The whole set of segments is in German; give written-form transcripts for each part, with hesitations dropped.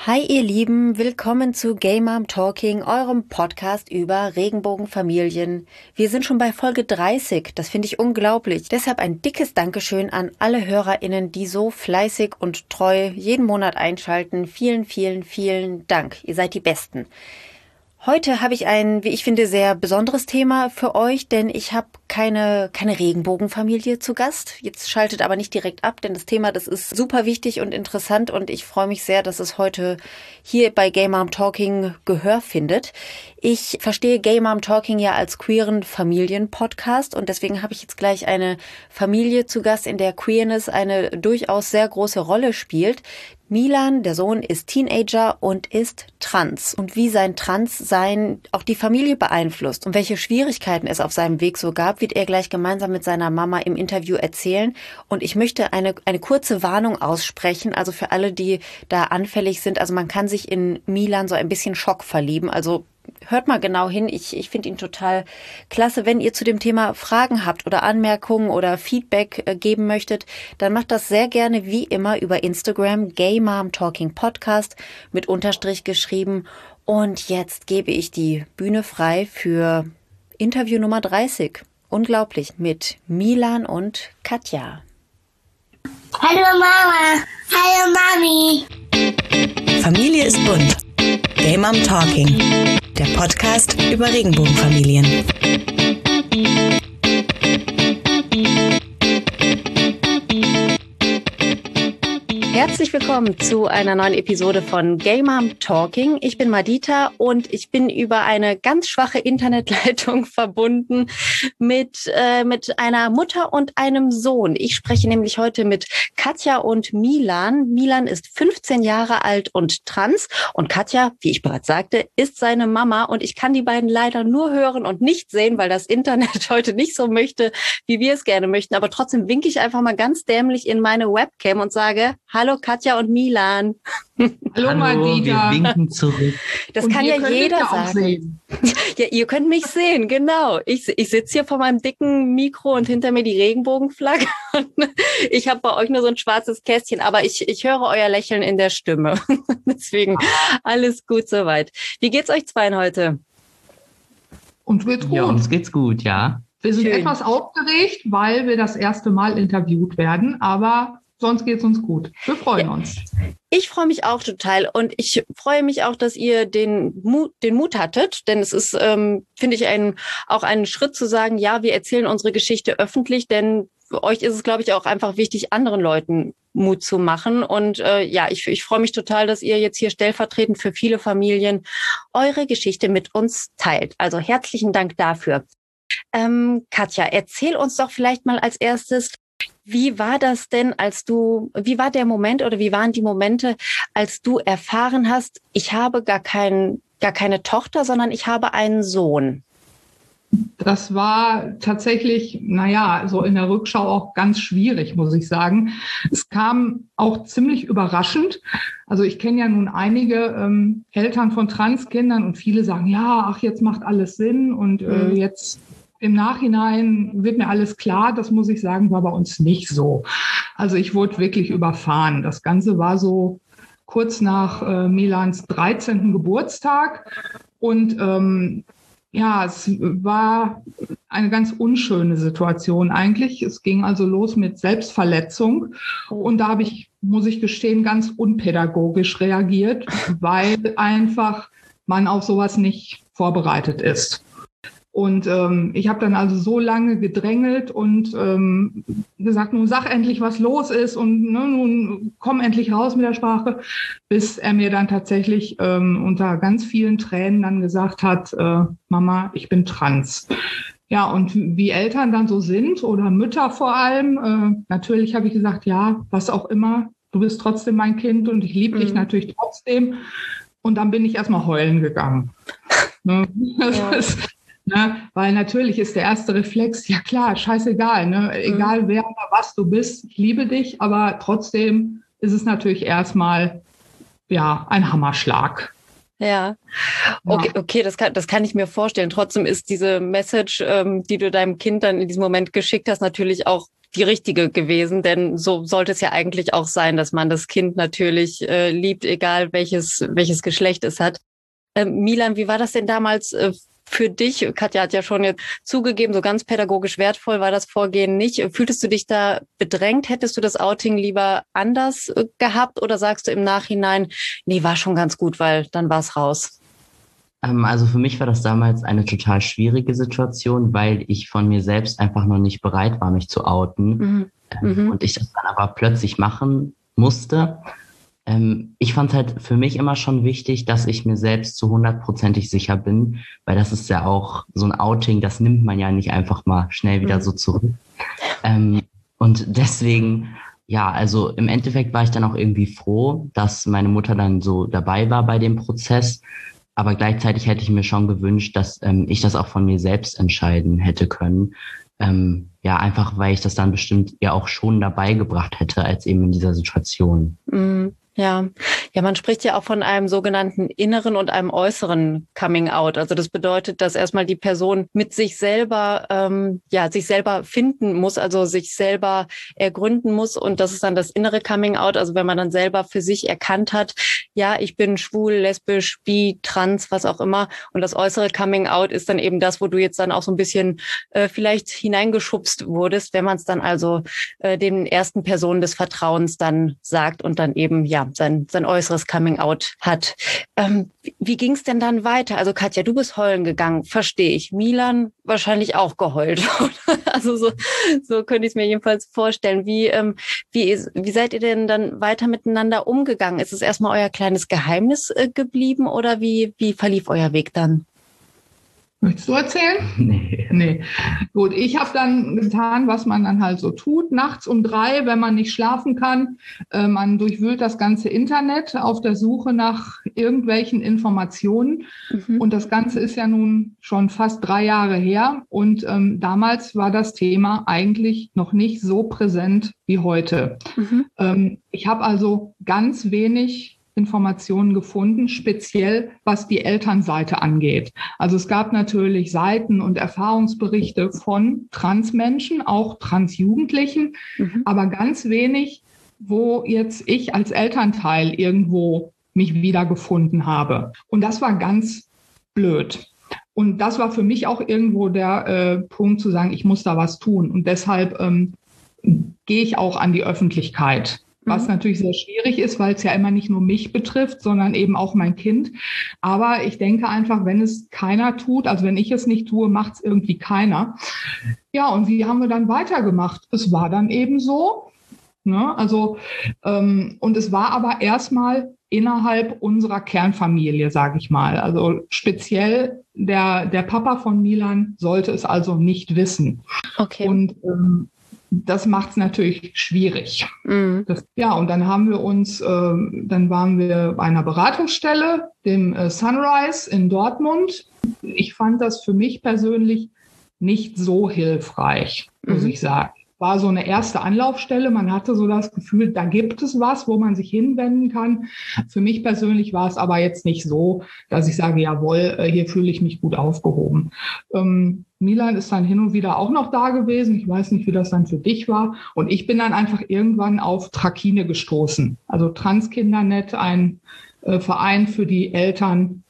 Hi ihr Lieben, willkommen zu Gay Mom Talking, eurem Podcast über Regenbogenfamilien. Wir sind schon bei Folge 30, das finde ich unglaublich. Deshalb ein dickes Dankeschön an alle HörerInnen, die so fleißig und treu jeden Monat einschalten. Vielen, vielen, vielen Dank, ihr seid die Besten. Heute habe ich ein, wie ich finde, sehr besonderes Thema für euch, denn ich habe keine Regenbogenfamilie zu Gast. Jetzt schaltet aber nicht direkt ab, denn das Thema, das ist super wichtig und interessant und ich freue mich sehr, dass es heute hier bei Gay Mom Talking Gehör findet. Ich verstehe Gay Mom Talking ja als queeren Familien-Podcast und deswegen habe ich jetzt gleich eine Familie zu Gast, in der Queerness eine durchaus sehr große Rolle spielt. Milan, der Sohn, ist Teenager und ist trans. Und wie sein Transsein auch die Familie beeinflusst und welche Schwierigkeiten es auf seinem Weg so gab, wird er gleich gemeinsam mit seiner Mama im Interview erzählen. Und ich möchte eine kurze Warnung aussprechen, also für alle, die da anfällig sind. Also man kann sich in Milan so ein bisschen Schock verlieben. Also hört mal genau hin. Ich finde ihn total klasse. Wenn ihr zu dem Thema Fragen habt oder Anmerkungen oder Feedback geben möchtet, dann macht das sehr gerne wie immer über Instagram, Gay Mom Talking Podcast mit Unterstrich geschrieben. Und jetzt gebe ich die Bühne frei für Interview Nummer 30. Unglaublich mit Milan und Katja. Hallo Mama, hallo Mami. Familie ist bunt. Gay Mom Talking, der Podcast über Regenbogenfamilien. Herzlich willkommen zu einer neuen Episode von Gay Mom Talking. Ich bin Madita und ich bin über eine ganz schwache Internetleitung verbunden mit einer Mutter und einem Sohn. Ich spreche nämlich heute mit Katja und Milan. Milan ist 15 Jahre alt und trans und Katja, wie ich bereits sagte, ist seine Mama und ich kann die beiden leider nur hören und nicht sehen, weil das Internet heute nicht so möchte, wie wir es gerne möchten. Aber trotzdem winke ich einfach mal ganz dämlich in meine Webcam und sage: Hallo Katja und Milan. Hallo Madita. Wir winken zurück. Das Und kann ihr ja könnt jeder mich ja auch sagen. sehen. Ja, ihr könnt mich sehen, genau. Ich sitze hier vor meinem dicken Mikro und hinter mir die Regenbogenflagge. Ich habe bei euch nur so ein schwarzes Kästchen, aber ich höre euer Lächeln in der Stimme. Deswegen alles gut soweit. Wie geht's euch zweien heute? Und wird gut. Ja, uns geht's gut, ja. Wir sind Schön. etwas aufgeregt, weil wir das erste Mal interviewt werden, aber sonst geht's uns gut. Wir freuen uns. Ich freue mich auch total und ich freue mich auch, dass ihr den Mut hattet, denn es ist, finde ich, auch ein Schritt zu sagen, ja, wir erzählen unsere Geschichte öffentlich, denn für euch ist es, glaube ich, auch einfach wichtig, anderen Leuten Mut zu machen. Und ich freue mich total, dass ihr jetzt hier stellvertretend für viele Familien eure Geschichte mit uns teilt. Also herzlichen Dank dafür. Katja, erzähl uns doch vielleicht mal als erstes, wie war das denn, wie war der Moment oder wie waren die Momente, als du erfahren hast, ich habe gar keine Tochter, sondern ich habe einen Sohn? Das war tatsächlich, so in der Rückschau auch ganz schwierig, muss ich sagen. Es kam auch ziemlich überraschend. Also ich kenne ja nun einige Eltern von Transkindern und viele sagen, ja, ach, jetzt macht alles Sinn und jetzt im Nachhinein wird mir alles klar. Das muss ich sagen, war bei uns nicht so. Also ich wurde wirklich überfahren. Das Ganze war so kurz nach Milans 13. Geburtstag und es war eine ganz unschöne Situation eigentlich. Es ging also los mit Selbstverletzung und da habe ich, muss ich gestehen, ganz unpädagogisch reagiert, weil einfach man auf sowas nicht vorbereitet ist. Und ich habe dann also so lange gedrängelt und gesagt, nun sag endlich, was los ist und nun komm endlich raus mit der Sprache, bis er mir dann tatsächlich unter ganz vielen Tränen dann gesagt hat, Mama, ich bin trans. Ja, und wie Eltern dann so sind oder Mütter vor allem, natürlich habe ich gesagt, ja, was auch immer, du bist trotzdem mein Kind und ich liebe dich natürlich trotzdem. Und dann bin ich erstmal heulen gegangen. Weil natürlich ist der erste Reflex, ja klar, scheißegal, egal wer oder was du bist, ich liebe dich, aber trotzdem ist es natürlich erstmal ein Hammerschlag. Ja, okay, das kann ich mir vorstellen. Trotzdem ist diese Message, die du deinem Kind dann in diesem Moment geschickt hast, natürlich auch die richtige gewesen, denn so sollte es ja eigentlich auch sein, dass man das Kind natürlich liebt, egal welches Geschlecht es hat. Milan, wie war das denn damals für dich? Katja hat ja schon jetzt zugegeben, so ganz pädagogisch wertvoll war das Vorgehen nicht. Fühltest du dich da bedrängt? Hättest du das Outing lieber anders gehabt oder sagst du im Nachhinein, nee, war schon ganz gut, weil dann war es raus? Also für mich war das damals eine total schwierige Situation, weil ich von mir selbst einfach noch nicht bereit war, mich zu outen. Und ich das dann aber plötzlich machen musste. Ich fand halt für mich immer schon wichtig, dass ich mir selbst zu 100%ig sicher bin, weil das ist ja auch so ein Outing, das nimmt man ja nicht einfach mal schnell wieder so zurück. Und deswegen, ja, also im Endeffekt war ich dann auch irgendwie froh, dass meine Mutter dann so dabei war bei dem Prozess. Aber gleichzeitig hätte ich mir schon gewünscht, dass ich das auch von mir selbst entscheiden hätte können. Ja, einfach weil ich das dann bestimmt ja auch schon dabei gebracht hätte, als eben in dieser Situation. Ja, man spricht ja auch von einem sogenannten inneren und einem äußeren Coming Out. Also das bedeutet, dass erstmal die Person mit sich selber, sich selber finden muss, also sich selber ergründen muss. Und das ist dann das innere Coming Out. Also wenn man dann selber für sich erkannt hat, ja, ich bin schwul, lesbisch, bi, trans, was auch immer. Und das äußere Coming Out ist dann eben das, wo du jetzt dann auch so ein bisschen vielleicht hineingeschubst wurdest, wenn man es dann also den ersten Personen des Vertrauens dann sagt und dann eben, ja, sein äußeres Coming-out hat. Wie ging es denn dann weiter? Also Katja, du bist heulen gegangen, verstehe ich. Milan wahrscheinlich auch geheult. Also so könnte ich es mir jedenfalls vorstellen. Wie seid ihr denn dann weiter miteinander umgegangen? Ist es erstmal euer kleines Geheimnis geblieben oder wie verlief euer Weg dann? Möchtest du erzählen? Nee. Gut, ich habe dann getan, was man dann halt so tut. Nachts um 3, wenn man nicht schlafen kann. Man durchwühlt das ganze Internet auf der Suche nach irgendwelchen Informationen. Und das Ganze ist ja nun schon fast 3 Jahre her. Und damals war das Thema eigentlich noch nicht so präsent wie heute. Ich habe also ganz wenig Informationen gefunden, speziell was die Elternseite angeht. Also es gab natürlich Seiten und Erfahrungsberichte von Transmenschen, auch Transjugendlichen, aber ganz wenig, wo jetzt ich als Elternteil irgendwo mich wiedergefunden habe. Und das war ganz blöd. Und das war für mich auch irgendwo der Punkt zu sagen, ich muss da was tun. Und deshalb gehe ich auch an die Öffentlichkeit. Was natürlich sehr schwierig ist, weil es ja immer nicht nur mich betrifft, sondern eben auch mein Kind. Aber ich denke einfach, wenn es keiner tut, also wenn ich es nicht tue, macht es irgendwie keiner. Ja, und wie haben wir dann weitergemacht? Es war dann eben so. Ne? Also, und es war aber erstmal innerhalb unserer Kernfamilie, sage ich mal. Also speziell der Papa von Milan sollte es also nicht wissen. Okay. Und das macht es natürlich schwierig. Und dann haben wir uns, dann waren wir bei einer Beratungsstelle, dem Sunrise in Dortmund. Ich fand das für mich persönlich nicht so hilfreich, muss ich sagen. War so eine erste Anlaufstelle. Man hatte so das Gefühl, da gibt es was, wo man sich hinwenden kann. Für mich persönlich war es aber jetzt nicht so, dass ich sage, jawohl, hier fühle ich mich gut aufgehoben. Milan ist dann hin und wieder auch noch da gewesen. Ich weiß nicht, wie das dann für dich war. Und ich bin dann einfach irgendwann auf Trakine gestoßen. Also Transkinder.net, ein Verein für die Eltern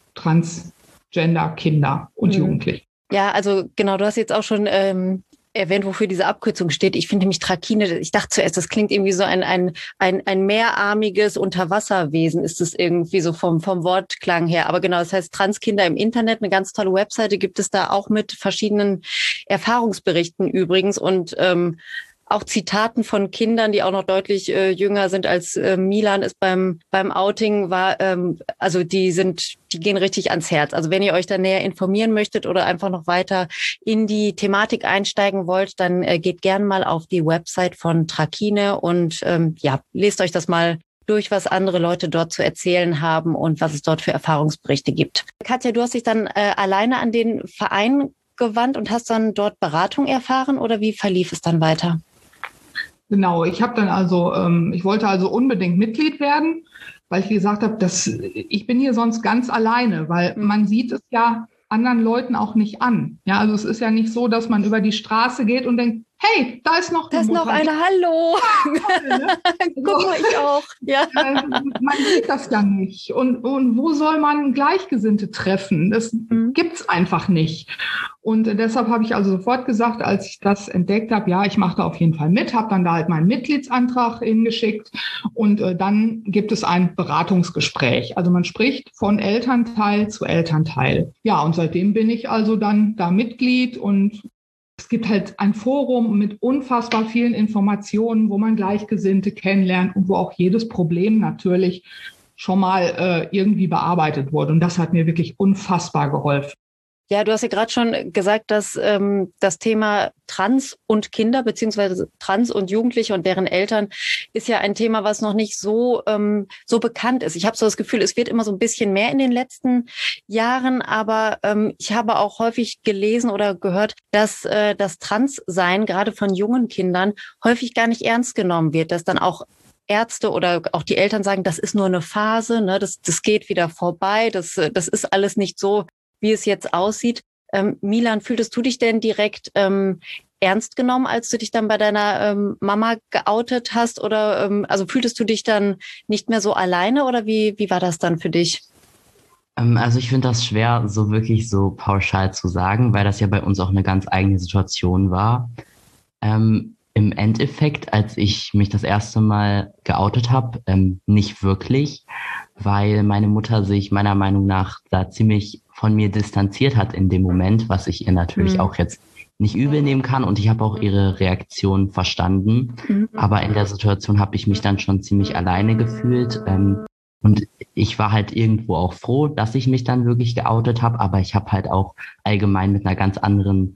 Transgender-Kinder und Jugendliche. Ja, also genau, du hast jetzt auch schon erwähnt, wofür diese Abkürzung steht. Ich finde nämlich Trakine, ich dachte zuerst, das klingt irgendwie so ein mehrarmiges Unterwasserwesen, ist es irgendwie so vom Wortklang her. Aber genau, das heißt Transkinder im Internet, eine ganz tolle Webseite gibt es da auch mit verschiedenen Erfahrungsberichten übrigens und auch Zitaten von Kindern, die auch noch deutlich jünger sind als Milan es beim Outing war. Also die gehen richtig ans Herz. Also wenn ihr euch da näher informieren möchtet oder einfach noch weiter in die Thematik einsteigen wollt, dann geht gern mal auf die Website von Trakine und lest euch das mal durch, was andere Leute dort zu erzählen haben und was es dort für Erfahrungsberichte gibt. Katja, du hast dich dann alleine an den Verein gewandt und hast dann dort Beratung erfahren oder wie verlief es dann weiter? Genau, ich habe dann ich wollte also unbedingt Mitglied werden, weil ich gesagt habe, ich bin hier sonst ganz alleine, weil man sieht es ja anderen Leuten auch nicht an. Ja, also es ist ja nicht so, dass man über die Straße geht und denkt, hey, da ist noch eine Mutter. Da ist noch eine, hallo. Ja, toll, ne? Guck mal, ich auch. Ja. Man sieht das ja nicht. Und wo soll man Gleichgesinnte treffen? Das gibt's einfach nicht. Und deshalb habe ich also sofort gesagt, als ich das entdeckt habe, ja, ich mache da auf jeden Fall mit, habe dann da halt meinen Mitgliedsantrag hingeschickt und dann gibt es ein Beratungsgespräch. Also man spricht von Elternteil zu Elternteil. Ja, und seitdem bin ich also dann da Mitglied und es gibt halt ein Forum mit unfassbar vielen Informationen, wo man Gleichgesinnte kennenlernt und wo auch jedes Problem natürlich schon mal irgendwie bearbeitet wurde. Und das hat mir wirklich unfassbar geholfen. Ja, du hast ja gerade schon gesagt, dass das Thema Trans und Kinder beziehungsweise Trans und Jugendliche und deren Eltern ist ja ein Thema, was noch nicht so bekannt ist. Ich habe so das Gefühl, es wird immer so ein bisschen mehr in den letzten Jahren, aber ich habe auch häufig gelesen oder gehört, dass das Transsein gerade von jungen Kindern häufig gar nicht ernst genommen wird, dass dann auch Ärzte oder auch die Eltern sagen, das ist nur eine Phase, ne, das geht wieder vorbei, das ist alles nicht so, wie es jetzt aussieht. Milan, fühltest du dich denn direkt ernst genommen, als du dich dann bei deiner Mama geoutet hast? Oder also fühltest du dich dann nicht mehr so alleine oder wie war das dann für dich? Also ich finde das schwer, so wirklich so pauschal zu sagen, weil das ja bei uns auch eine ganz eigene Situation war. Im Endeffekt, als ich mich das erste Mal geoutet habe, nicht wirklich, weil meine Mutter sich meiner Meinung nach da ziemlich von mir distanziert hat in dem Moment, was ich ihr natürlich auch jetzt nicht übel nehmen kann. Und ich habe auch ihre Reaktion verstanden. Aber in der Situation habe ich mich dann schon ziemlich alleine gefühlt. Und ich war halt irgendwo auch froh, dass ich mich dann wirklich geoutet habe. Aber ich habe halt auch allgemein mit einer ganz anderen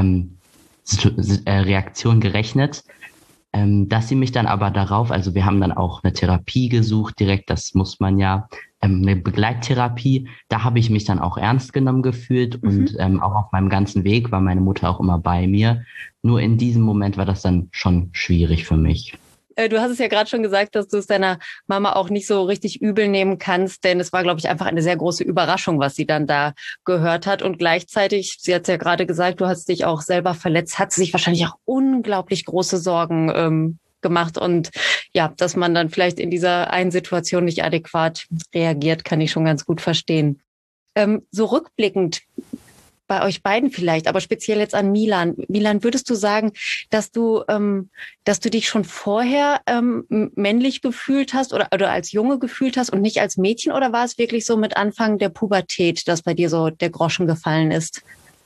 Reaktion gerechnet. Dass sie mich dann aber darauf, also wir haben dann auch eine Therapie gesucht direkt, das muss man ja, eine Begleittherapie, da habe ich mich dann auch ernst genommen gefühlt und auch auf meinem ganzen Weg war meine Mutter auch immer bei mir. Nur in diesem Moment war das dann schon schwierig für mich. Du hast es ja gerade schon gesagt, dass du es deiner Mama auch nicht so richtig übel nehmen kannst, denn es war, glaube ich, einfach eine sehr große Überraschung, was sie dann da gehört hat. Und gleichzeitig, sie hat es ja gerade gesagt, du hast dich auch selber verletzt, hat sie sich wahrscheinlich auch unglaublich große Sorgen gemacht. Und ja, dass man dann vielleicht in dieser einen Situation nicht adäquat reagiert, kann ich schon ganz gut verstehen. So rückblickend, bei euch beiden vielleicht, aber speziell jetzt an Milan. Milan, würdest du sagen, dass du dich schon vorher männlich gefühlt hast oder als Junge gefühlt hast und nicht als Mädchen? Oder war es wirklich so mit Anfang der Pubertät, dass bei dir so der Groschen gefallen ist?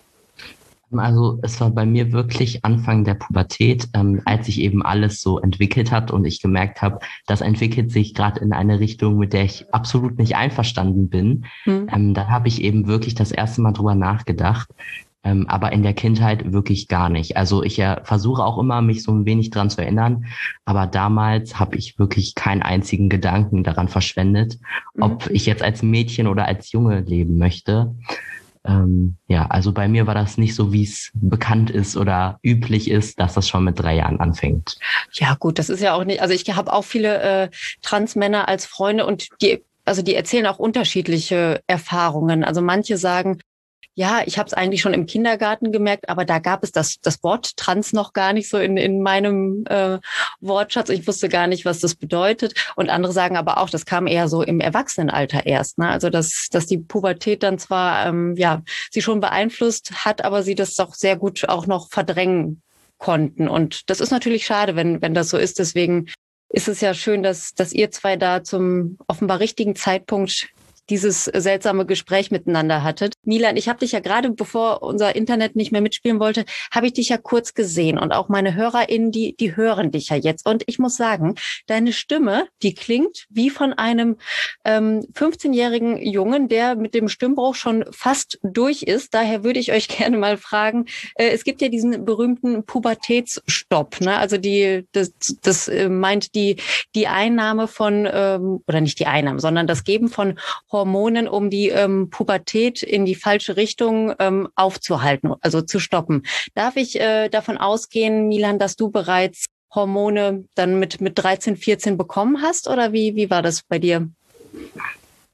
Also es war bei mir wirklich Anfang der Pubertät, als sich eben alles so entwickelt hat und ich gemerkt habe, das entwickelt sich gerade in eine Richtung, mit der ich absolut nicht einverstanden bin. Dann habe ich eben wirklich das erste Mal drüber nachgedacht, aber in der Kindheit wirklich gar nicht. Also ich versuche auch immer, mich so ein wenig dran zu erinnern, aber damals habe ich wirklich keinen einzigen Gedanken daran verschwendet, ob ich jetzt als Mädchen oder als Junge leben möchte. Ja, also bei mir war das nicht so, wie es bekannt ist oder üblich ist, dass das schon mit 3 Jahren anfängt. Ja gut, das ist ja auch nicht, also ich habe auch viele Transmänner als Freunde und die erzählen auch unterschiedliche Erfahrungen. Also manche sagen, ja, ich habe es eigentlich schon im Kindergarten gemerkt, aber da gab es das Wort Trans noch gar nicht so in meinem Wortschatz. Ich wusste gar nicht, was das bedeutet. Und andere sagen aber auch, das kam eher so im Erwachsenenalter erst. Ne? Also dass die Pubertät dann zwar sie schon beeinflusst hat, aber sie das doch sehr gut auch noch verdrängen konnten. Und das ist natürlich schade, wenn das so ist. Deswegen ist es ja schön, dass ihr zwei da zum offenbar richtigen Zeitpunkt dieses seltsame Gespräch miteinander hattet. Milan, ich habe dich ja gerade, bevor unser Internet nicht mehr mitspielen wollte, habe ich dich ja kurz gesehen. Und auch meine HörerInnen, die hören dich ja jetzt. Und ich muss sagen, deine Stimme, die klingt wie von einem 15-jährigen Jungen, der mit dem Stimmbruch schon fast durch ist. Daher würde ich euch gerne mal fragen, es gibt ja diesen berühmten Pubertätsstopp. Ne? Also das meint die Einnahme von, oder nicht die Einnahme, sondern das Geben von Hormonen, um die Pubertät in die falsche Richtung aufzuhalten, also zu stoppen. Darf ich davon ausgehen, Milan, dass du bereits Hormone dann mit 13, 14 bekommen hast oder wie war das bei dir?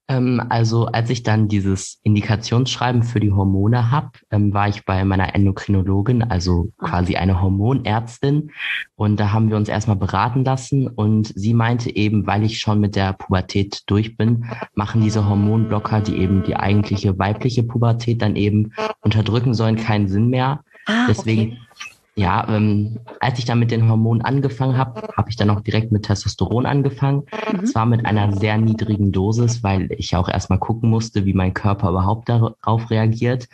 Also als ich dann dieses Indikationsschreiben für die Hormone habe, war ich bei meiner Endokrinologin, also quasi eine Hormonärztin. Und da haben wir uns erstmal beraten lassen. Und sie meinte eben, weil ich schon mit der Pubertät durch bin, machen diese Hormonblocker, die eben die eigentliche weibliche Pubertät dann eben unterdrücken sollen, keinen Sinn mehr. Deswegen... Okay. Ja, als ich dann mit den Hormonen angefangen habe, habe ich dann auch direkt mit Testosteron angefangen. Zwar mit einer sehr niedrigen Dosis, weil ich auch erstmal gucken musste, wie mein Körper überhaupt darauf reagiert.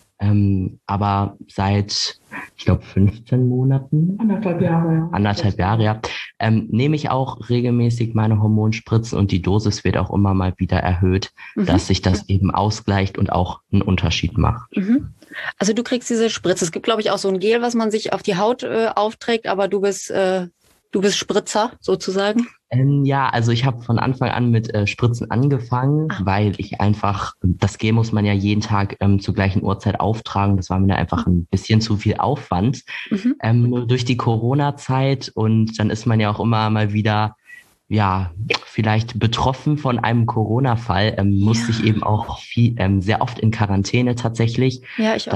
Aber seit, ich glaube, 15 Monaten. Anderthalb Jahre, ja. Anderthalb Jahre, ja. Nehme ich auch regelmäßig meine Hormonspritzen und die Dosis wird auch immer mal wieder erhöht, dass sich das eben ausgleicht und auch einen Unterschied macht. Also du kriegst diese Spritze. Es gibt, glaube ich, auch so ein Gel, was man sich auf die Haut aufträgt, aber du bist Spritzer sozusagen. Ja, also ich habe von Anfang an mit Spritzen angefangen, weil ich einfach, das Gel muss man ja jeden Tag zur gleichen Uhrzeit auftragen. Das war mir einfach ein bisschen zu viel Aufwand. Nur durch die Corona-Zeit und dann ist man ja auch immer mal wieder, ja, vielleicht betroffen von einem Corona-Fall, musste ich eben auch sehr oft in Quarantäne tatsächlich. Ja, ich auch.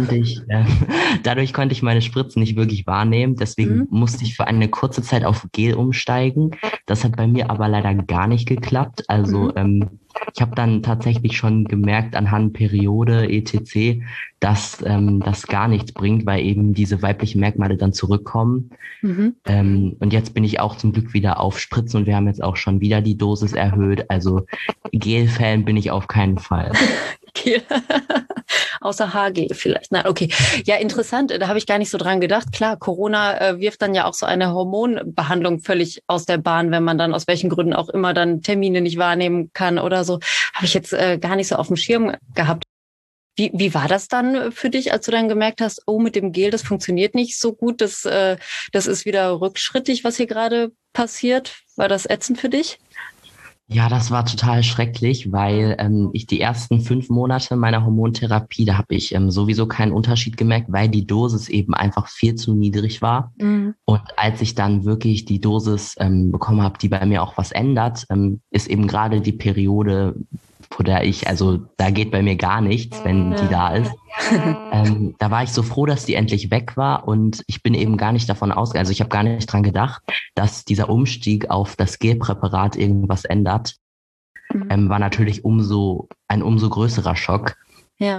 Dadurch konnte ich meine Spritzen nicht wirklich wahrnehmen. Deswegen musste ich für eine kurze Zeit auf Gel umsteigen. Das hat bei mir aber leider gar nicht geklappt. Also ich habe dann tatsächlich schon gemerkt anhand Periode etc., dass das gar nichts bringt, weil eben diese weiblichen Merkmale dann zurückkommen. Und jetzt bin ich auch zum Glück wieder auf Spritzen und wir haben jetzt auch schon wieder die Dosis erhöht. Also Gel-Fan bin ich auf keinen Fall. Gel. Außer Haargel vielleicht. Na, okay. Ja, interessant. Da habe ich gar nicht so dran gedacht. Klar, Corona wirft dann ja auch so eine Hormonbehandlung völlig aus der Bahn, wenn man dann aus welchen Gründen auch immer dann Termine nicht wahrnehmen kann oder so. Habe ich jetzt gar nicht so auf dem Schirm gehabt. Wie war das dann für dich, als du dann gemerkt hast, oh, mit dem Gel, das funktioniert nicht so gut, das ist wieder rückschrittig, was hier gerade passiert? War das ätzend für dich? Ja, das war total schrecklich, weil ich die ersten 5 Monate meiner Hormontherapie, da habe ich sowieso keinen Unterschied gemerkt, weil die Dosis eben einfach viel zu niedrig war. Und als ich dann wirklich die Dosis bekommen habe, die bei mir auch was ändert, ist eben gerade die Periode, vor der da geht bei mir gar nichts, wenn die da ist. Da war ich so froh, dass die endlich weg war und ich bin eben gar nicht davon ausgegangen, also ich habe gar nicht dran gedacht, dass dieser Umstieg auf das Gelpräparat irgendwas ändert. War natürlich ein umso größerer Schock. Ja.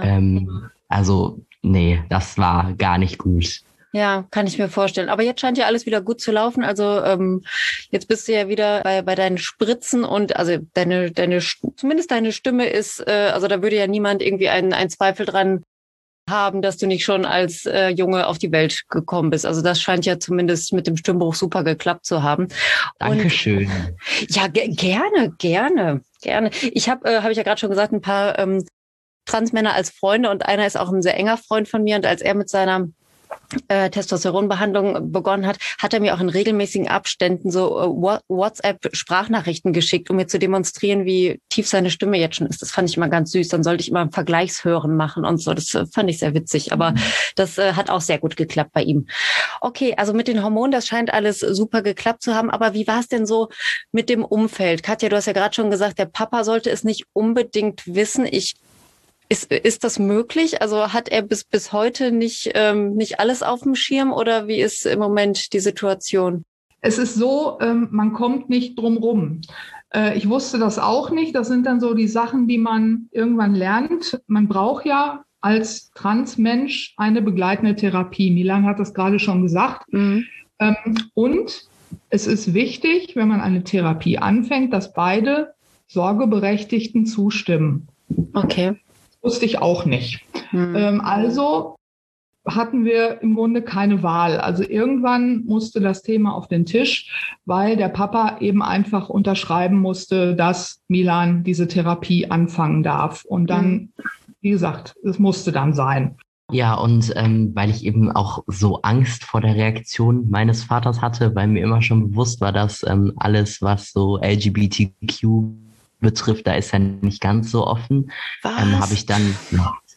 Nee, das war gar nicht gut. Ja, kann ich mir vorstellen. Aber jetzt scheint ja alles wieder gut zu laufen. Also jetzt bist du ja wieder bei deinen Spritzen und also zumindest deine Stimme ist, also da würde ja niemand irgendwie einen Zweifel dran haben, dass du nicht schon als Junge auf die Welt gekommen bist. Also das scheint ja zumindest mit dem Stimmbruch super geklappt zu haben. Dankeschön. Ja, gerne. Ich habe ich ja gerade schon gesagt, ein paar Transmänner als Freunde und einer ist auch ein sehr enger Freund von mir und als er mit seiner Testosteronbehandlung begonnen hat er mir auch in regelmäßigen Abständen so WhatsApp-Sprachnachrichten geschickt, um mir zu demonstrieren, wie tief seine Stimme jetzt schon ist. Das fand ich immer ganz süß. Dann sollte ich immer ein Vergleichshören machen und so. Das fand ich sehr witzig. Aber das hat auch sehr gut geklappt bei ihm. Okay, also mit den Hormonen, das scheint alles super geklappt zu haben. Aber wie war es denn so mit dem Umfeld? Katja, du hast ja gerade schon gesagt, der Papa sollte es nicht unbedingt wissen. Ist das möglich? Also hat er bis heute nicht alles auf dem Schirm oder wie ist im Moment die Situation? Es ist so, man kommt nicht drum rum. Ich wusste das auch nicht. Das sind dann so die Sachen, die man irgendwann lernt. Man braucht ja als Transmensch eine begleitende Therapie. Milan hat das gerade schon gesagt. Und es ist wichtig, wenn man eine Therapie anfängt, dass beide Sorgeberechtigten zustimmen. Okay. Wusste ich auch nicht. Also hatten wir im Grunde keine Wahl. Also irgendwann musste das Thema auf den Tisch, weil der Papa eben einfach unterschreiben musste, dass Milan diese Therapie anfangen darf. Und dann, wie gesagt, es musste dann sein. Ja, und weil ich eben auch so Angst vor der Reaktion meines Vaters hatte, weil mir immer schon bewusst war, dass alles, was so LGBTQ betrifft, da ist er nicht ganz so offen, habe ich dann,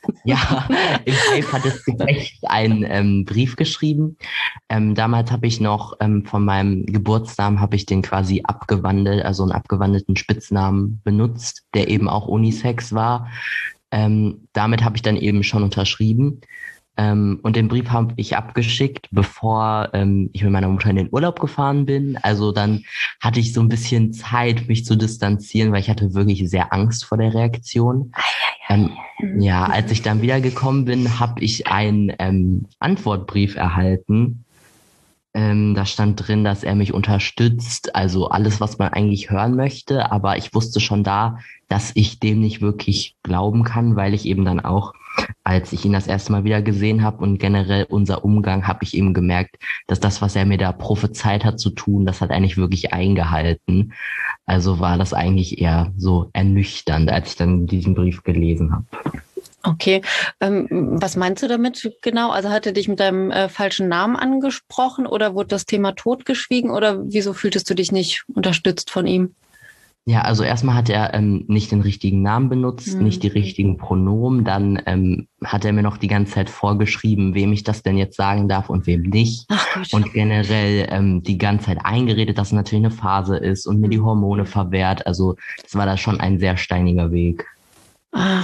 Ja, im Eifer des Gefechts einen Brief geschrieben. Damals habe ich noch von meinem Geburtsnamen habe ich den quasi abgewandelt, also einen abgewandelten Spitznamen benutzt, der eben auch Unisex war. Damit habe ich dann eben schon unterschrieben. Und den Brief habe ich abgeschickt, bevor ich mit meiner Mutter in den Urlaub gefahren bin. Also dann hatte ich so ein bisschen Zeit, mich zu distanzieren, weil ich hatte wirklich sehr Angst vor der Reaktion. Ja, als ich dann wiedergekommen bin, habe ich einen Antwortbrief erhalten. Da stand drin, dass er mich unterstützt, also alles, was man eigentlich hören möchte. Aber ich wusste schon da, dass ich dem nicht wirklich glauben kann, weil ich eben dann auch, als ich ihn das erste Mal wieder gesehen habe und generell unser Umgang, habe ich eben gemerkt, dass das, was er mir da prophezeit hat zu tun, das hat er nicht wirklich eingehalten. Also war das eigentlich eher so ernüchternd, als ich dann diesen Brief gelesen habe. Okay, was meinst du damit genau? Also hat er dich mit deinem falschen Namen angesprochen oder wurde das Thema totgeschwiegen oder wieso fühltest du dich nicht unterstützt von ihm? Ja, also erstmal hat er nicht den richtigen Namen benutzt, nicht die richtigen Pronomen. Dann hat er mir noch die ganze Zeit vorgeschrieben, wem ich das denn jetzt sagen darf und wem nicht. Ach Gott. Und generell die ganze Zeit eingeredet, dass es natürlich eine Phase ist und mir die Hormone verwehrt. Also das war da schon ein sehr steiniger Weg. Ach.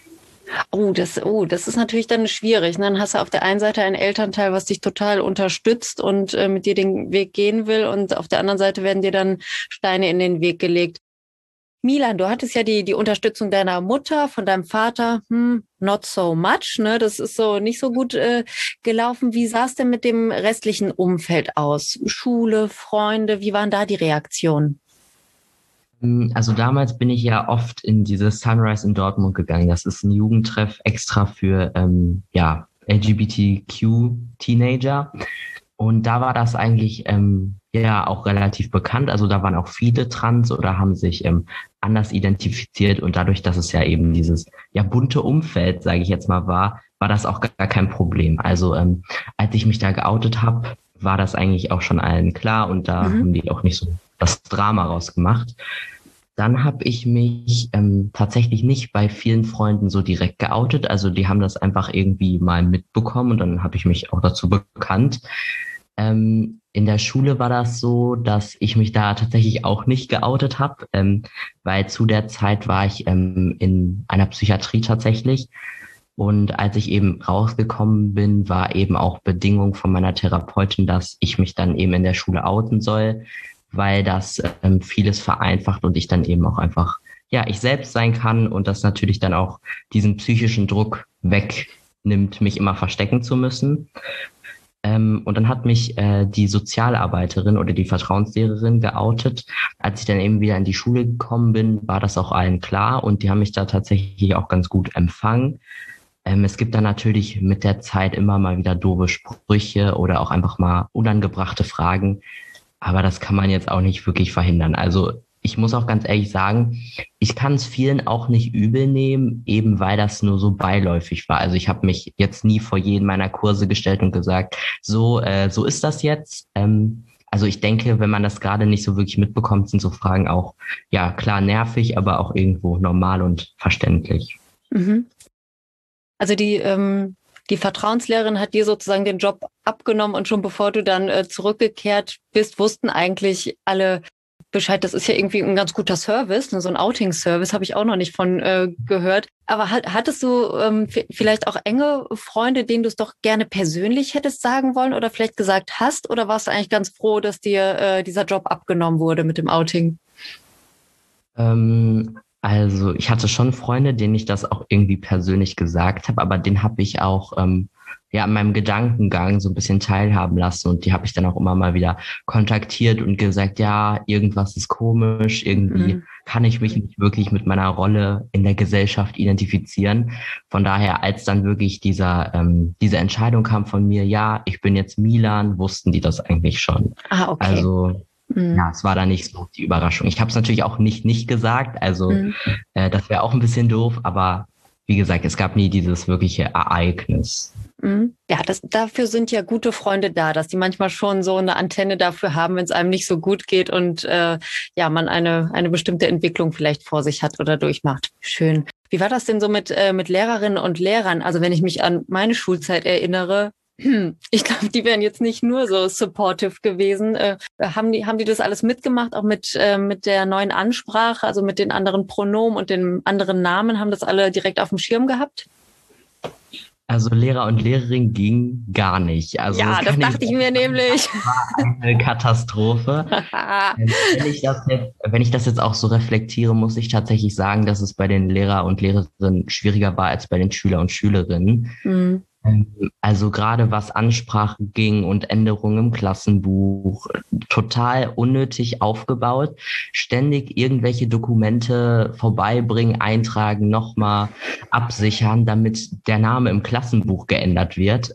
Das ist natürlich dann schwierig. Dann hast du auf der einen Seite ein Elternteil, was dich total unterstützt und mit dir den Weg gehen will und auf der anderen Seite werden dir dann Steine in den Weg gelegt. Milan, du hattest ja die Unterstützung deiner Mutter, von deinem Vater, not so much, ne? Das ist so nicht so gut gelaufen. Wie sah es denn mit dem restlichen Umfeld aus? Schule, Freunde, wie waren da die Reaktionen? Also damals bin ich ja oft in dieses Sunrise in Dortmund gegangen. Das ist ein Jugendtreff extra für LGBTQ-Teenager. Und da war das eigentlich auch relativ bekannt. Also da waren auch viele trans oder haben sich anders identifiziert. Und dadurch, dass es ja eben dieses bunte Umfeld, sage ich jetzt mal, war das auch gar kein Problem. Also als ich mich da geoutet habe, war das eigentlich auch schon allen klar. Und da haben die auch nicht so das Drama rausgemacht. Dann habe ich mich tatsächlich nicht bei vielen Freunden so direkt geoutet. Also die haben das einfach irgendwie mal mitbekommen und dann habe ich mich auch dazu bekannt. In der Schule war das so, dass ich mich da tatsächlich auch nicht geoutet habe, weil zu der Zeit war ich in einer Psychiatrie tatsächlich. Und als ich eben rausgekommen bin, war eben auch Bedingung von meiner Therapeutin, dass ich mich dann eben in der Schule outen soll, weil das vieles vereinfacht und ich dann eben auch einfach ich selbst sein kann und das natürlich dann auch diesen psychischen Druck wegnimmt, mich immer verstecken zu müssen. Und dann hat mich die Sozialarbeiterin oder die Vertrauenslehrerin geoutet. Als ich dann eben wieder in die Schule gekommen bin, war das auch allen klar und die haben mich da tatsächlich auch ganz gut empfangen. Es gibt dann natürlich mit der Zeit immer mal wieder doofe Sprüche oder auch einfach mal unangebrachte Fragen. Aber das kann man jetzt auch nicht wirklich verhindern. Also ich muss auch ganz ehrlich sagen, ich kann es vielen auch nicht übel nehmen, eben weil das nur so beiläufig war. Also ich habe mich jetzt nie vor jeden meiner Kurse gestellt und gesagt, so ist das jetzt. Also ich denke, wenn man das gerade nicht so wirklich mitbekommt, sind so Fragen auch, klar nervig, aber auch irgendwo normal und verständlich. Mhm. Also die Vertrauenslehrerin hat dir sozusagen den Job abgenommen und schon bevor du dann zurückgekehrt bist, wussten eigentlich alle Bescheid. Das ist ja irgendwie ein ganz guter Service, so ein Outing-Service, habe ich auch noch nicht von gehört. Aber hattest du vielleicht auch enge Freunde, denen du es doch gerne persönlich hättest sagen wollen oder vielleicht gesagt hast? Oder warst du eigentlich ganz froh, dass dir dieser Job abgenommen wurde mit dem Outing? Also ich hatte schon Freunde, denen ich das auch irgendwie persönlich gesagt habe, aber den habe ich auch an meinem Gedankengang so ein bisschen teilhaben lassen und die habe ich dann auch immer mal wieder kontaktiert und gesagt, irgendwas ist komisch, irgendwie kann ich mich nicht wirklich mit meiner Rolle in der Gesellschaft identifizieren. Von daher, als dann wirklich diese Entscheidung kam von mir, ich bin jetzt Milan, wussten die das eigentlich schon. Ah, okay. Also es war da nicht so die Überraschung. Ich habe es natürlich auch nicht gesagt, also das wäre auch ein bisschen doof, aber wie gesagt, es gab nie dieses wirkliche Ereignis. Ja, dafür sind ja gute Freunde da, dass die manchmal schon so eine Antenne dafür haben, wenn es einem nicht so gut geht und man eine bestimmte Entwicklung vielleicht vor sich hat oder durchmacht. Schön. Wie war das denn so mit Lehrerinnen und Lehrern? Also wenn ich mich an meine Schulzeit erinnere, ich glaube, die wären jetzt nicht nur so supportive gewesen. Haben die das alles mitgemacht, auch mit der neuen Ansprache, also mit den anderen Pronomen und den anderen Namen, haben das alle direkt auf dem Schirm gehabt? Also Lehrer und Lehrerin ging gar nicht. Also ja, das dachte ich mir nämlich. Das war eine Katastrophe. Wenn ich das jetzt auch so reflektiere, muss ich tatsächlich sagen, dass es bei den Lehrer und Lehrerinnen schwieriger war als bei den Schüler und Schülerinnen. Mhm. Also gerade was Ansprache ging und Änderungen im Klassenbuch, total unnötig aufgebaut, ständig irgendwelche Dokumente vorbeibringen, eintragen, nochmal absichern, damit der Name im Klassenbuch geändert wird.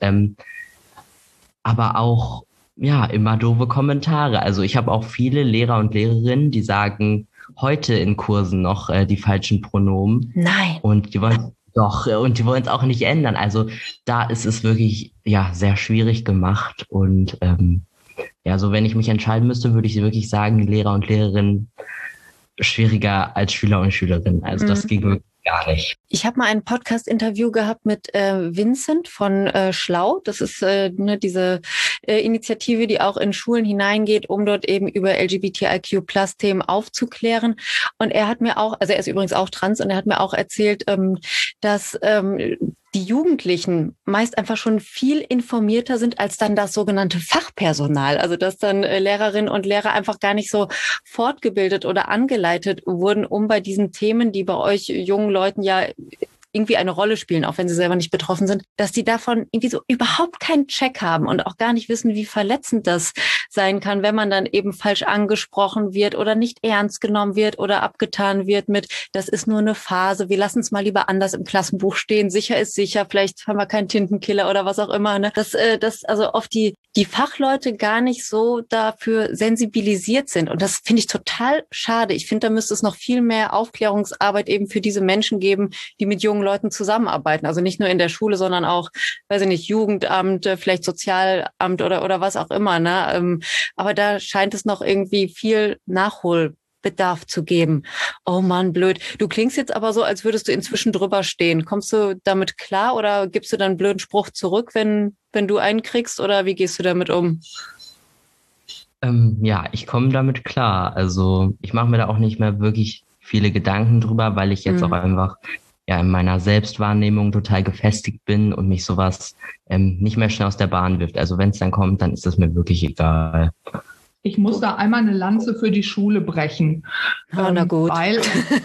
Aber auch, immer doofe Kommentare. Also ich habe auch viele Lehrer und Lehrerinnen, die sagen heute in Kursen noch die falschen Pronomen. Nein. Und die wollen und die wollen es auch nicht ändern. Also da ist es wirklich sehr schwierig gemacht. Und so wenn ich mich entscheiden müsste, würde ich wirklich sagen, Lehrer und Lehrerinnen schwieriger als Schüler und Schülerinnen. Also das ging wirklich gar nicht. Ich habe mal ein Podcast-Interview gehabt mit Vincent von Schlau. Das ist diese Initiative, die auch in Schulen hineingeht, um dort eben über LGBTIQ+-Themen aufzuklären. Und er hat mir auch, also er ist übrigens auch trans, und er hat mir auch erzählt, dass die Jugendlichen meist einfach schon viel informierter sind als dann das sogenannte Fachpersonal. Also dass dann Lehrerinnen und Lehrer einfach gar nicht so fortgebildet oder angeleitet wurden, um bei diesen Themen, die bei euch jungen Leuten ja irgendwie eine Rolle spielen, auch wenn sie selber nicht betroffen sind, dass die davon irgendwie so überhaupt keinen Check haben und auch gar nicht wissen, wie verletzend das sein kann, wenn man dann eben falsch angesprochen wird oder nicht ernst genommen wird oder abgetan wird mit, das ist nur eine Phase, wir lassen es mal lieber anders im Klassenbuch stehen, sicher ist sicher, vielleicht haben wir keinen Tintenkiller oder was auch immer, ne? Dass also oft die Fachleute gar nicht so dafür sensibilisiert sind, und das finde ich total schade. Ich finde, da müsste es noch viel mehr Aufklärungsarbeit eben für diese Menschen geben, die mit jungen Leuten zusammenarbeiten. Also nicht nur in der Schule, sondern auch, weiß ich nicht, Jugendamt, vielleicht Sozialamt oder was auch immer, ne? Aber da scheint es noch irgendwie viel Nachholbedarf zu geben. Oh Mann, blöd. Du klingst jetzt aber so, als würdest du inzwischen drüber stehen. Kommst du damit klar oder gibst du dann einen blöden Spruch zurück, wenn du einen kriegst, oder wie gehst du damit um? Ich komme damit klar. Also ich mache mir da auch nicht mehr wirklich viele Gedanken drüber, weil ich jetzt auch einfach in meiner Selbstwahrnehmung total gefestigt bin und mich sowas nicht mehr schnell aus der Bahn wirft. Also wenn es dann kommt, dann ist es mir wirklich egal. Ich muss da einmal eine Lanze für die Schule brechen. Na gut. Weil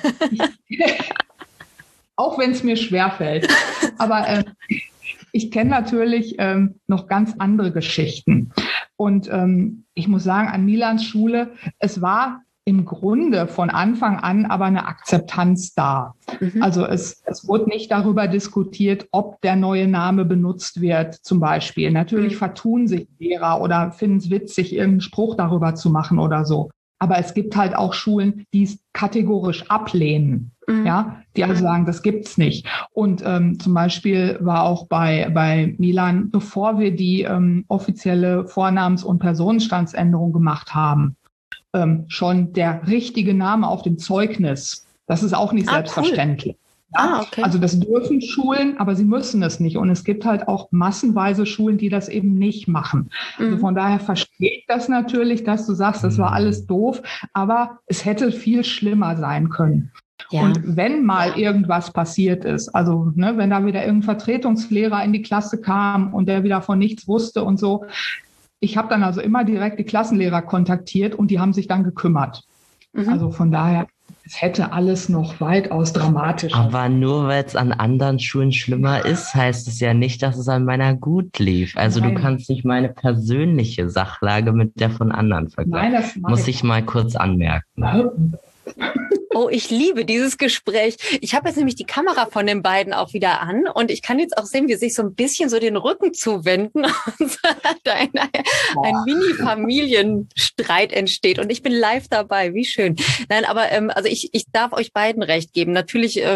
auch wenn es mir schwerfällt. Aber ich kenne natürlich noch ganz andere Geschichten. Und ich muss sagen, an Milans Schule, es war im Grunde von Anfang an aber eine Akzeptanz da. Also es wurde nicht darüber diskutiert, ob der neue Name benutzt wird, zum Beispiel. Natürlich vertun sich Lehrer oder finden es witzig, irgendeinen Spruch darüber zu machen oder so. Aber es gibt halt auch Schulen, die es kategorisch ablehnen. Ja, die also sagen, das gibt's nicht. Und zum Beispiel war auch bei Milan, bevor wir die offizielle Vornamens- und Personenstandsänderung gemacht haben, schon der richtige Name auf dem Zeugnis. Das ist auch nicht selbstverständlich. Cool. Ja? Okay. Also das dürfen Schulen, aber sie müssen es nicht. Und es gibt halt auch massenweise Schulen, die das eben nicht machen. Also von daher verstehe ich das natürlich, dass du sagst, das war alles doof, aber es hätte viel schlimmer sein können. Ja. Und wenn mal irgendwas passiert ist, also wenn da wieder irgendein Vertretungslehrer in die Klasse kam und der wieder von nichts wusste und so, ich habe dann also immer direkt die Klassenlehrer kontaktiert und die haben sich dann gekümmert. Also von daher, es hätte alles noch weitaus dramatischer. Aber nur weil es an anderen Schulen schlimmer ist, heißt es ja nicht, dass es an meiner gut lief. Also Nein. Du kannst nicht meine persönliche Sachlage mit der von anderen vergleichen. Nein, das muss ich mal kurz anmerken. Oh, ich liebe dieses Gespräch. Ich habe jetzt nämlich die Kamera von den beiden auch wieder an und ich kann jetzt auch sehen, wie sie sich so ein bisschen so den Rücken zuwenden und ein Mini-Familienstreit entsteht und ich bin live dabei. Wie schön. Nein, aber also ich darf euch beiden recht geben. Natürlich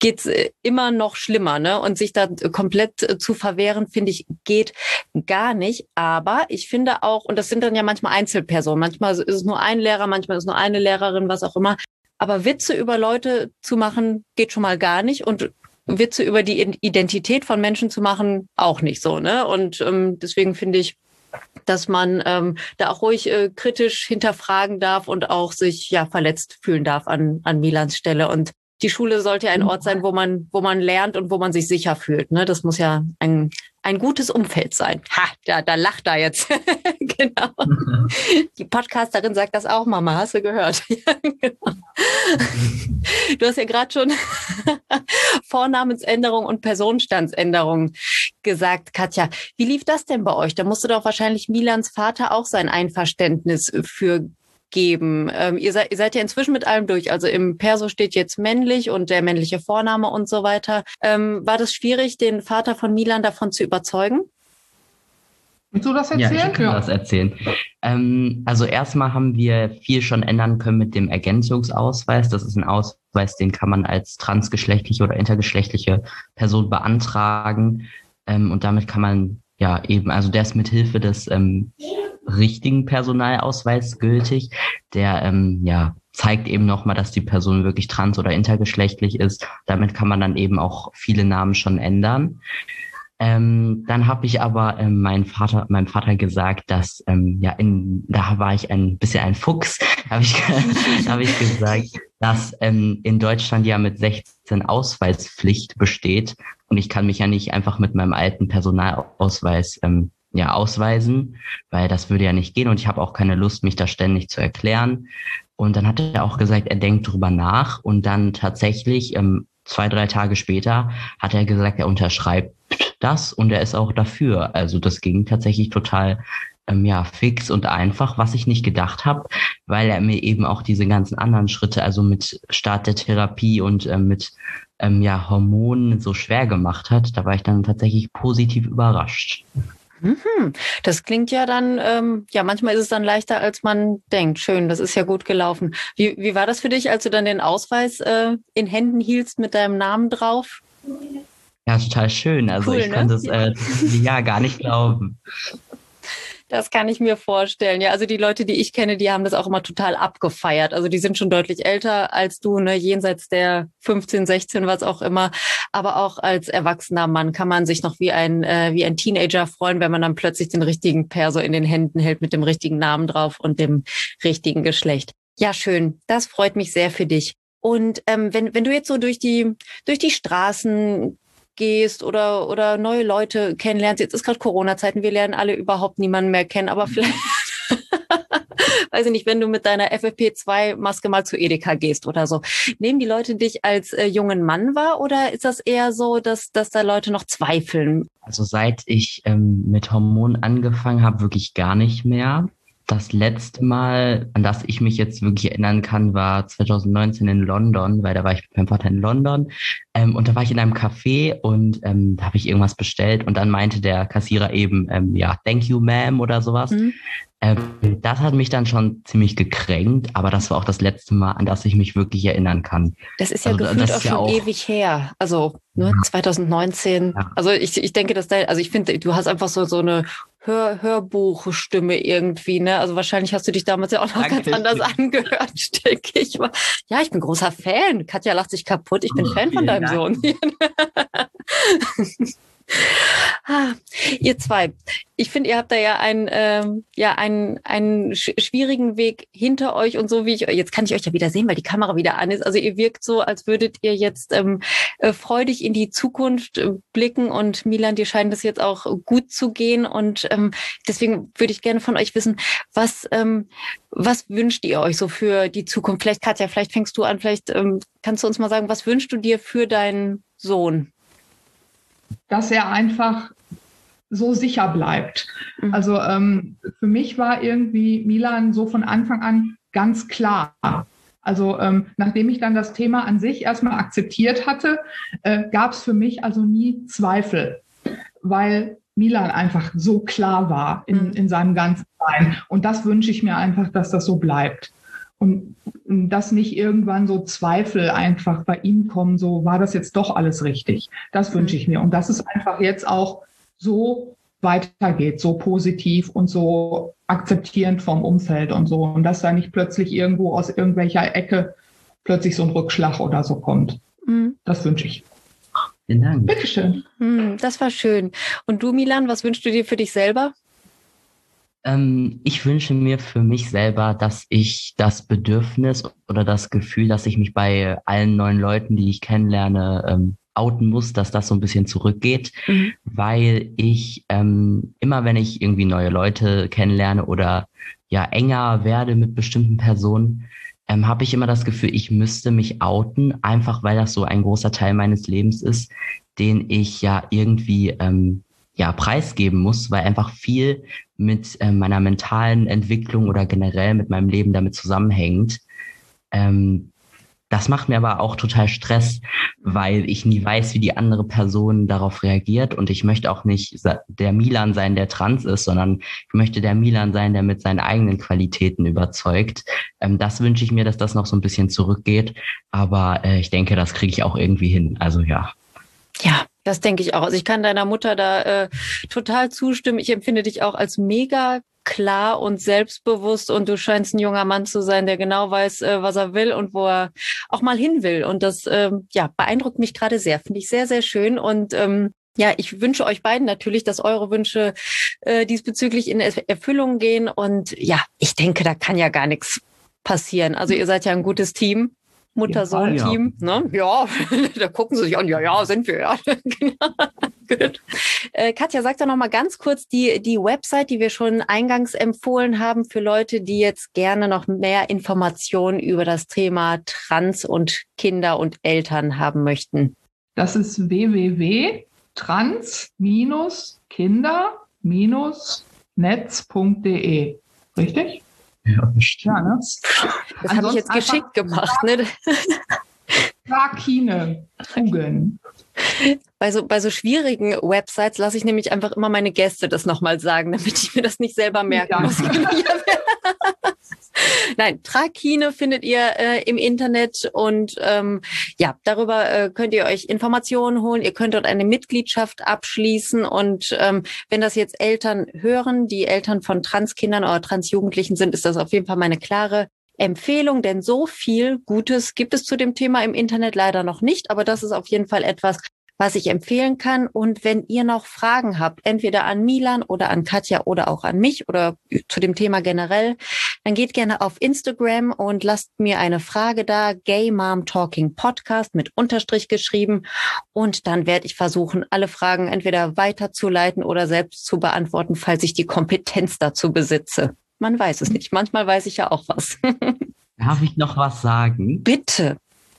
geht's immer noch schlimmer, ne? Und sich da komplett zu verwehren, finde ich, geht gar nicht. Aber ich finde auch, und das sind dann ja manchmal Einzelpersonen, manchmal ist es nur ein Lehrer, manchmal ist es nur eine Lehrerin, was auch immer. Aber Witze über Leute zu machen, geht schon mal gar nicht. Und Witze über die Identität von Menschen zu machen, auch nicht so, ne? Und deswegen finde ich, dass man da auch ruhig kritisch hinterfragen darf und auch sich verletzt fühlen darf an Milans Stelle. Und die Schule sollte ja ein Ort sein, wo man lernt und wo man sich sicher fühlt. Ne? Das muss ja ein gutes Umfeld sein. Da lacht er jetzt. Genau. Die Podcasterin sagt das auch, Mama, hast du gehört? Ja, genau. Du hast ja gerade schon Vornamensänderung und Personenstandsänderung gesagt, Katja. Wie lief das denn bei euch? Da musste doch wahrscheinlich Milans Vater auch sein Einverständnis für geben. Ihr seid ja inzwischen mit allem durch. Also im Perso steht jetzt männlich und der männliche Vorname und so weiter. War das schwierig, den Vater von Milan davon zu überzeugen? Willst du das erzählen? Ja, ich kann das erzählen. Also erstmal haben wir viel schon ändern können mit dem Ergänzungsausweis. Das ist ein Ausweis, den kann man als transgeschlechtliche oder intergeschlechtliche Person beantragen. Und damit kann man also der ist mit Hilfe des richtigen Personalausweis gültig. Der zeigt eben nochmal, dass die Person wirklich trans- oder intergeschlechtlich ist. Damit kann man dann eben auch viele Namen schon ändern. Dann habe ich aber meinem Vater gesagt, dass da war ich ein bisschen ein Fuchs, habe ich gesagt, dass in Deutschland ja mit 16 Ausweispflicht besteht und ich kann mich ja nicht einfach mit meinem alten Personalausweis ausweisen, weil das würde ja nicht gehen und ich habe auch keine Lust, mich da ständig zu erklären. Und dann hat er auch gesagt, er denkt drüber nach und dann tatsächlich 2-3 Tage später hat er gesagt, er unterschreibt das und er ist auch dafür. Also das ging tatsächlich total fix und einfach, was ich nicht gedacht habe, weil er mir eben auch diese ganzen anderen Schritte, also mit Start der Therapie und mit Hormonen so schwer gemacht hat. Da war ich dann tatsächlich positiv überrascht. Das klingt ja dann, manchmal ist es dann leichter, als man denkt. Schön, das ist ja gut gelaufen. Wie war das für dich, als du dann den Ausweis in Händen hieltst mit deinem Namen drauf? Ja, total schön. Also cool, ich konnte es gar nicht glauben. Das kann ich mir vorstellen. Ja, also die Leute, die ich kenne, die haben das auch immer total abgefeiert. Also die sind schon deutlich älter als du, ne, jenseits der 15, 16, was auch immer. Aber auch als erwachsener Mann kann man sich noch wie ein Teenager freuen, wenn man dann plötzlich den richtigen Perso in den Händen hält mit dem richtigen Namen drauf und dem richtigen Geschlecht. Ja, schön. Das freut mich sehr für dich. Und wenn du jetzt so durch die Straßen gehst oder neue Leute kennenlernst. Jetzt ist gerade Corona-Zeiten, wir lernen alle überhaupt niemanden mehr kennen, aber vielleicht, weiß ich nicht, wenn du mit deiner FFP2-Maske mal zu Edeka gehst oder so. Nehmen die Leute dich als jungen Mann wahr oder ist das eher so, dass da Leute noch zweifeln? Also seit ich mit Hormonen angefangen habe, wirklich gar nicht mehr. Das letzte Mal, an das ich mich jetzt wirklich erinnern kann, war 2019 in London, weil da war ich mit meinem Vater in London. Und da war ich in einem Café und da habe ich irgendwas bestellt und dann meinte der Kassierer eben, thank you, ma'am oder sowas. Das hat mich dann schon ziemlich gekränkt, aber das war auch das letzte Mal, an das ich mich wirklich erinnern kann. Das ist ja also, gefühlt auch schon ewig her. Also 2019. Ja. Also ich denke, ich finde, du hast einfach so eine Hörbuchstimme irgendwie, ne? Also wahrscheinlich hast du dich damals ja auch noch ganz anders angehört, denke ich. Ja, ich bin großer Fan. Katja lacht sich kaputt. Ich bin Fan von deinem Sohn. Ihr zwei, ich finde, ihr habt da ja einen schwierigen Weg hinter euch und so wie jetzt kann ich euch ja wieder sehen, weil die Kamera wieder an ist. Also ihr wirkt so, als würdet ihr jetzt freudig in die Zukunft blicken und Milan, dir scheint es jetzt auch gut zu gehen und deswegen würde ich gerne von euch wissen, was wünscht ihr euch so für die Zukunft? Vielleicht Katja, vielleicht fängst du an, vielleicht kannst du uns mal sagen, was wünschst du dir für deinen Sohn? Dass er einfach so sicher bleibt. Also für mich war irgendwie Milan so von Anfang an ganz klar. Also nachdem ich dann das Thema an sich erstmal akzeptiert hatte, gab es für mich also nie Zweifel, weil Milan einfach so klar war in seinem ganzen Sein. Und das wünsche ich mir einfach, dass das so bleibt. Und dass nicht irgendwann so Zweifel einfach bei ihm kommen, so war das jetzt doch alles richtig. Das wünsche ich mir. Und dass es einfach jetzt auch so weitergeht, so positiv und so akzeptierend vom Umfeld und so. Und dass da nicht plötzlich irgendwo aus irgendwelcher Ecke plötzlich so ein Rückschlag oder so kommt. Das wünsche ich. Vielen Dank. Bitteschön. Das war schön. Und du, Milan, was wünschst du dir für dich selber? Ich wünsche mir für mich selber, dass ich das Bedürfnis oder das Gefühl, dass ich mich bei allen neuen Leuten, die ich kennenlerne, outen muss, dass das so ein bisschen zurückgeht, weil ich immer, wenn ich irgendwie neue Leute kennenlerne oder ja enger werde mit bestimmten Personen, habe ich immer das Gefühl, ich müsste mich outen, einfach weil das so ein großer Teil meines Lebens ist, den ich ja irgendwie preisgeben muss, weil einfach viel mit meiner mentalen Entwicklung oder generell mit meinem Leben damit zusammenhängt. Das macht mir aber auch total Stress, weil ich nie weiß, wie die andere Person darauf reagiert, und ich möchte auch nicht der Milan sein, der trans ist, sondern ich möchte der Milan sein, der mit seinen eigenen Qualitäten überzeugt. Das wünsche ich mir, dass das noch so ein bisschen zurückgeht, aber ich denke, das kriege ich auch irgendwie hin. Also ja. Ja, das denke ich auch. Also ich kann deiner Mutter da total zustimmen. Ich empfinde dich auch als mega klar und selbstbewusst, und du scheinst ein junger Mann zu sein, der genau weiß, was er will und wo er auch mal hin will. Und das beeindruckt mich gerade sehr. Finde ich sehr, sehr schön. Und ich wünsche euch beiden natürlich, dass eure Wünsche diesbezüglich in Erfüllung gehen. Und ja, ich denke, da kann ja gar nichts passieren. Also ihr seid ja ein gutes Team. Mutter-Sohn-Team, ne? Ja, da gucken sie sich an, ja, sind wir, ja. Gut. Katja, sag doch noch mal ganz kurz die Website, die wir schon eingangs empfohlen haben für Leute, die jetzt gerne noch mehr Informationen über das Thema Trans und Kinder und Eltern haben möchten. Das ist www.trans-kinder-netz.de. Richtig? Ja, bestimmt. Ja, ne? Das habe ich jetzt geschickt gemacht, ne? Trakine googeln. Bei so schwierigen Websites lasse ich nämlich einfach immer meine Gäste das nochmal sagen, damit ich mir das nicht selber merken muss. Nein, Trakine findet ihr im Internet, und darüber könnt ihr euch Informationen holen. Ihr könnt dort eine Mitgliedschaft abschließen, und wenn das jetzt Eltern hören, die Eltern von Transkindern oder Transjugendlichen sind, ist das auf jeden Fall meine klare Empfehlung, denn so viel Gutes gibt es zu dem Thema im Internet leider noch nicht, aber das ist auf jeden Fall etwas, was ich empfehlen kann. Und wenn ihr noch Fragen habt, entweder an Milan oder an Katja oder auch an mich oder zu dem Thema generell, dann geht gerne auf Instagram und lasst mir eine Frage da, Gay Mom Talking Podcast mit Unterstrich geschrieben, und dann werde ich versuchen, alle Fragen entweder weiterzuleiten oder selbst zu beantworten, falls ich die Kompetenz dazu besitze. Man weiß es nicht. Manchmal weiß ich ja auch was. Darf ich noch was sagen? Bitte.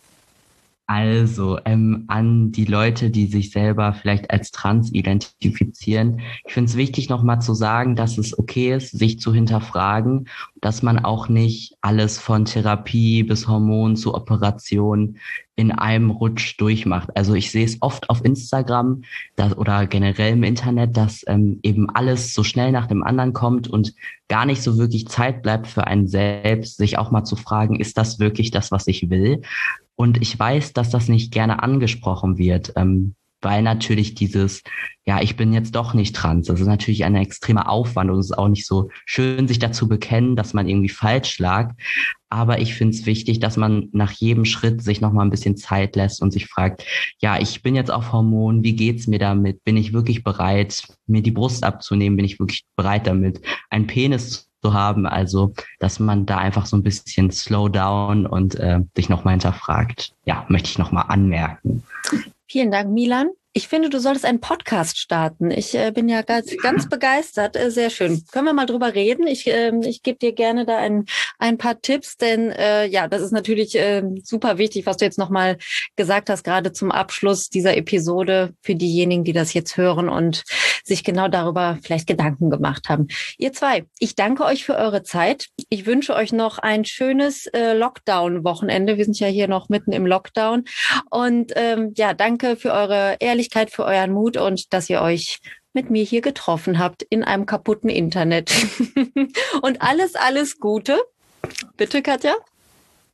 Also, an die Leute, die sich selber vielleicht als trans identifizieren. Ich finde es wichtig, nochmal zu sagen, dass es okay ist, sich zu hinterfragen, dass man auch nicht alles von Therapie bis Hormon zu Operation in einem Rutsch durchmacht. Also ich sehe es oft auf Instagram oder generell im Internet, dass eben alles so schnell nach dem anderen kommt und gar nicht so wirklich Zeit bleibt für einen selbst, sich auch mal zu fragen, ist das wirklich das, was ich will? Und ich weiß, dass das nicht gerne angesprochen wird, weil natürlich dieses, ja, ich bin jetzt doch nicht trans, das ist natürlich ein extremer Aufwand, und es ist auch nicht so schön, sich dazu bekennen, dass man irgendwie falsch lag. Aber ich finde es wichtig, dass man nach jedem Schritt sich noch mal ein bisschen Zeit lässt und sich fragt, ja, ich bin jetzt auf Hormonen, wie geht's mir damit? Bin ich wirklich bereit, mir die Brust abzunehmen? Bin ich wirklich bereit damit, einen Penis zu haben? Also, dass man da einfach so ein bisschen slow down und sich noch mal hinterfragt. Ja, möchte ich noch mal anmerken. Vielen Dank, Milan. Ich finde, du solltest einen Podcast starten. Ich bin ja ganz begeistert. Sehr schön. Können wir mal drüber reden? Ich gebe dir gerne da ein paar Tipps, denn das ist natürlich super wichtig, was du jetzt nochmal gesagt hast, gerade zum Abschluss dieser Episode für diejenigen, die das jetzt hören und sich genau darüber vielleicht Gedanken gemacht haben. Ihr zwei, ich danke euch für eure Zeit. Ich wünsche euch noch ein schönes Lockdown-Wochenende. Wir sind ja hier noch mitten im Lockdown. Und danke für eure Ehrlichkeit, für euren Mut und dass ihr euch mit mir hier getroffen habt in einem kaputten Internet. Und alles Gute. Bitte, Katja?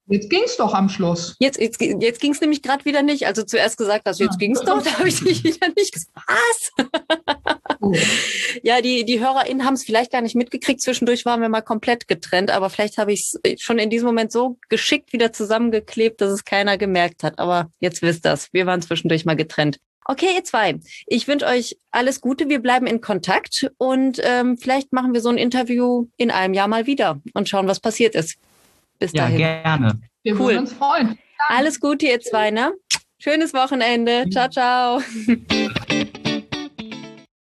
Jetzt ging's doch am Schluss. Jetzt ging es nämlich gerade wieder nicht. Also zuerst gesagt hast, jetzt ging's doch, da habe ich dich wieder nicht gesagt. Was? Oh. Ja, die HörerInnen haben es vielleicht gar nicht mitgekriegt. Zwischendurch waren wir mal komplett getrennt, aber vielleicht habe ich es schon in diesem Moment so geschickt wieder zusammengeklebt, dass es keiner gemerkt hat. Aber jetzt wisst ihr es. Wir waren zwischendurch mal getrennt. Okay, ihr zwei. Ich wünsche euch alles Gute. Wir bleiben in Kontakt und vielleicht machen wir so ein Interview in einem Jahr mal wieder und schauen, was passiert ist. Bis dahin. Ja, gerne. Wir würden uns freuen. Alles Gute, ihr zwei, ne? Schönes Wochenende. Ciao, ciao.